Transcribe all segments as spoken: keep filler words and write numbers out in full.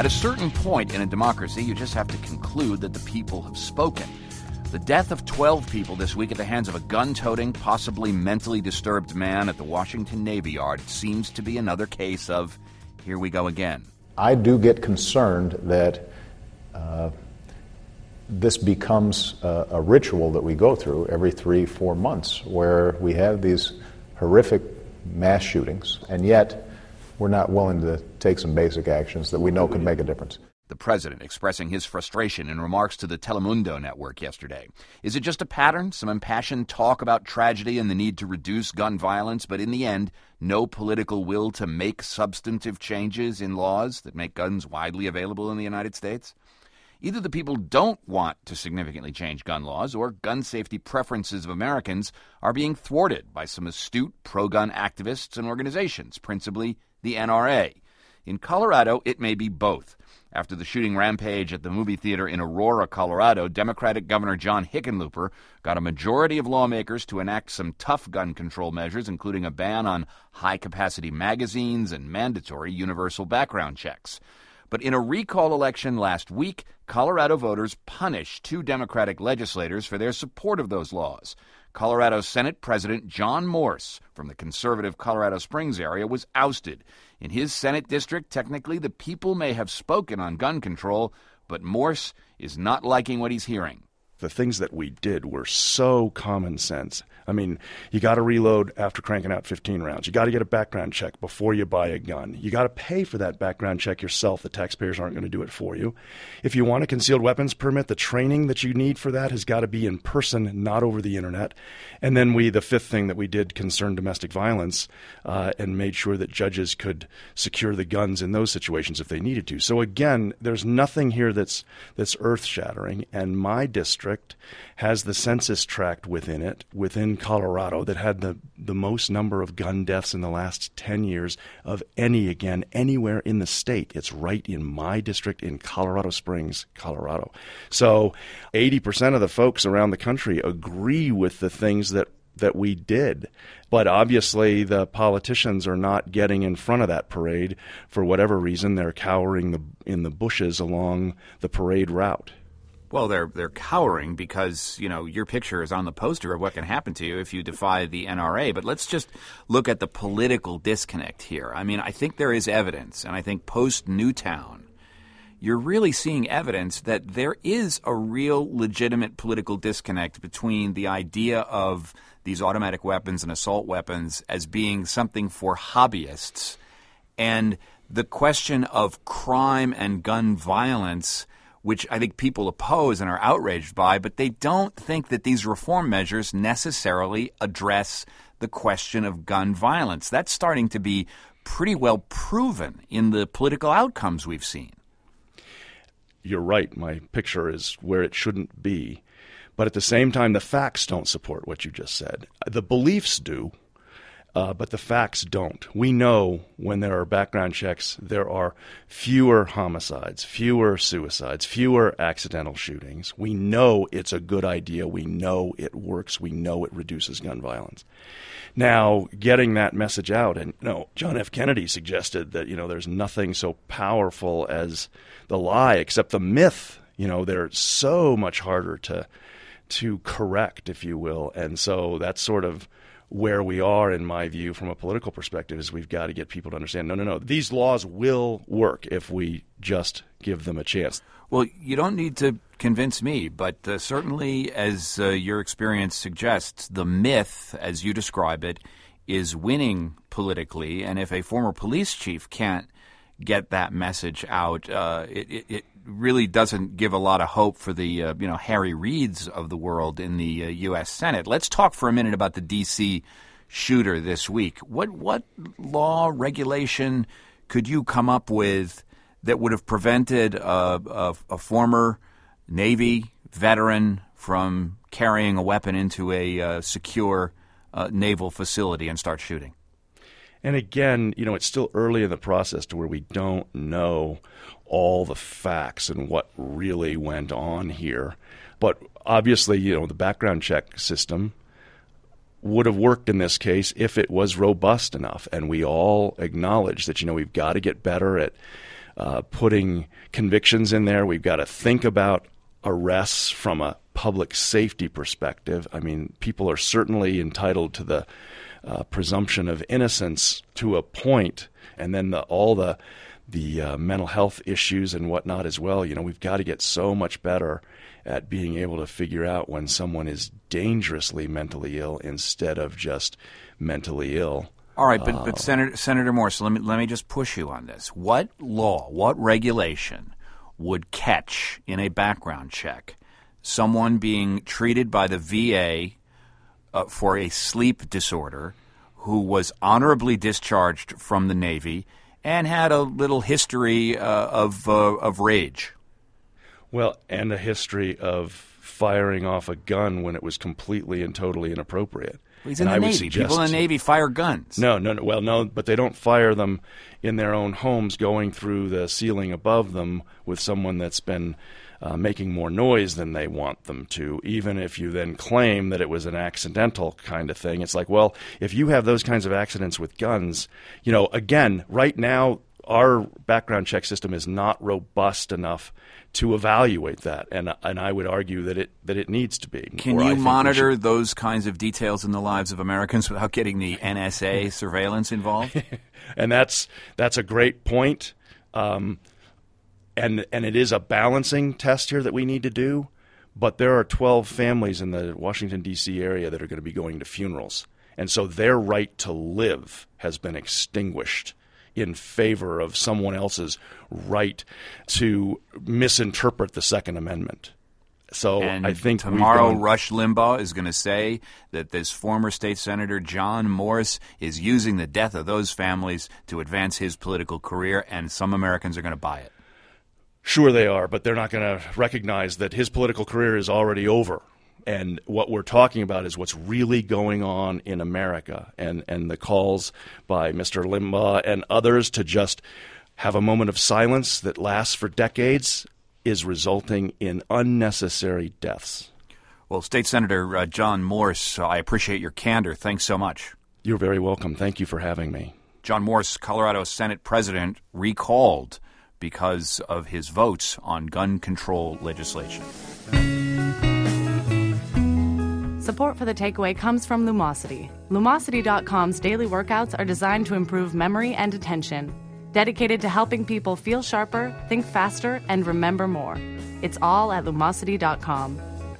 At a certain point in a democracy, you just have to conclude that the people have spoken. The death of twelve people this week at the hands of a gun-toting, possibly mentally disturbed man at the Washington Navy Yard seems to be another case of, here we go again. I do get concerned that uh, this becomes a, a ritual that we go through every three, four months, where we have these horrific mass shootings, and yet we're not willing to take some basic actions that we know could make a difference. The president expressing his frustration in remarks to the Telemundo network yesterday. Is it just a pattern, some impassioned talk about tragedy and the need to reduce gun violence, but in the end, no political will to make substantive changes in laws that make guns widely available in the United States? Either the people don't want to significantly change gun laws, or gun safety preferences of Americans are being thwarted by some astute pro-gun activists and organizations, principally the N R A. In Colorado, it may be both. After the shooting rampage at the movie theater in Aurora, Colorado, Democratic Governor John Hickenlooper got a majority of lawmakers to enact some tough gun control measures, including a ban on high-capacity magazines and mandatory universal background checks. But in a recall election last week, Colorado voters punished two Democratic legislators for their support of those laws. Colorado Senate President John Morse from the conservative Colorado Springs area was ousted. In his Senate district, technically, the people may have spoken on gun control, but Morse is not liking what he's hearing. The things that we did were so common sense. I mean, you got to reload after cranking out fifteen rounds. You got to get a background check before you buy a gun. You got to pay for that background check yourself. The taxpayers aren't going to do it for you. If you want a concealed weapons permit, the training that you need for that has got to be in person, not over the internet. And then we, the fifth thing that we did concerned domestic violence uh, and made sure that judges could secure the guns in those situations if they needed to. So again, there's nothing here that's that's earth-shattering. And my district has the census tract within it, within Colorado, that had the, the most number of gun deaths in the last ten years of any, again, anywhere in the state. It's right in my district in Colorado Springs, Colorado. So eighty percent of the folks around the country agree with the things that that we did. But obviously the politicians are not getting in front of that parade. For whatever reason, they're cowering the, in the bushes along the parade route. Well, they're they're cowering because, you know, your picture is on the poster of what can happen to you if you defy the N R A. But let's just look at the political disconnect here. I mean, I think there is evidence, and I think post-Newtown, you're really seeing evidence that there is a real legitimate political disconnect between the idea of these automatic weapons and assault weapons as being something for hobbyists and the question of crime and gun violence, which I think people oppose and are outraged by, but they don't think that these reform measures necessarily address the question of gun violence. That's starting to be pretty well proven in the political outcomes we've seen. You're right. My picture is where it shouldn't be. But at the same time, the facts don't support what you just said. The beliefs do. Uh, but the facts don't. We know when there are background checks, there are fewer homicides, fewer suicides, fewer accidental shootings. We know it's a good idea. We know it works. We know it reduces gun violence. Now, getting that message out, and you know, John F. Kennedy suggested that, you know, there's nothing so powerful as the lie except the myth. You know, they're so much harder to to correct, if you will. And so that's sort of where we are, in my view, from a political perspective, is we've got to get people to understand, no, no, no, these laws will work if we just give them a chance. Well, you don't need to convince me, but uh, certainly, as uh, your experience suggests, the myth, as you describe it, is winning politically. And if a former police chief can't get that message out, uh, it, it, it really doesn't give a lot of hope for the uh, you know Harry Reids of the world in the uh, U S Senate. Let's talk for a minute about the D C shooter this week. What what law, regulation could you come up with that would have prevented a, a, a former Navy veteran from carrying a weapon into a uh, secure uh, naval facility and start shooting? And again, you know, it's still early in the process to where we don't know all the facts and what really went on here. But obviously, you know, the background check system would have worked in this case if it was robust enough. And we all acknowledge that, you know, we've got to get better at uh, putting convictions in there. We've got to think about arrests from a public safety perspective. I mean, people are certainly entitled to the uh, presumption of innocence to a point, and then the, all the the uh, mental health issues and whatnot as well. You know, we've got to get so much better at being able to figure out when someone is dangerously mentally ill instead of just mentally ill. All right, but, uh, but Senator, Senator Morse, let me, let me just push you on this. What law, what regulation would catch in a background check someone being treated by the V A uh, for a sleep disorder who was honorably discharged from the Navy and had a little history uh, of uh, of rage? Well, and a history of firing off a gun when it was completely and totally inappropriate. Well, he's in and the I Navy. People in the Navy fire guns. No, no, no. Well, no, but they don't fire them in their own homes going through the ceiling above them with someone that's been uh, making more noise than they want them to, even if you then claim that it was an accidental kind of thing. It's like, well, if you have those kinds of accidents with guns, you know, again, right now, our background check system is not robust enough to evaluate that, and and I would argue that it that it needs to be. Can you monitor those kinds of details in the lives of Americans without getting the N S A surveillance involved? And that's that's a great point, um, and and it is a balancing test here that we need to do. But there are twelve families in the Washington, D C area that are going to be going to funerals, and so their right to live has been extinguished in favor of someone else's right to misinterpret the Second Amendment. So and I think tomorrow gone... Rush Limbaugh is going to say that this former state senator John Morse is using the death of those families to advance his political career, and some Americans are going to buy it. Sure they are, but they're not going to recognize that his political career is already over. And what we're talking about is what's really going on in America, and, and the calls by Mister Limbaugh and others to just have a moment of silence that lasts for decades is resulting in unnecessary deaths. Well, State Senator uh, John Morse, I appreciate your candor. Thanks so much. You're very welcome. Thank you for having me. John Morse, Colorado Senate President, recalled because of his votes on gun control legislation. Support for The Takeaway comes from Lumosity. Lumosity dot com's daily workouts are designed to improve memory and attention, dedicated to helping people feel sharper, think faster, and remember more. It's all at Lumosity dot com.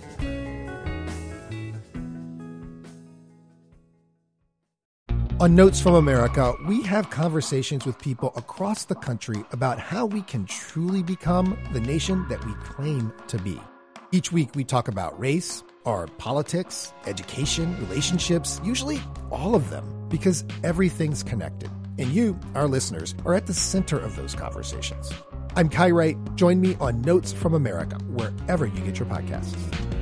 On Notes from America, we have conversations with people across the country about how we can truly become the nation that we claim to be. Each week we talk about race, our politics, education, relationships, usually all of them, because everything's connected. And you, our listeners, are at the center of those conversations. I'm Kai Wright. Join me on Notes from America, wherever you get your podcasts.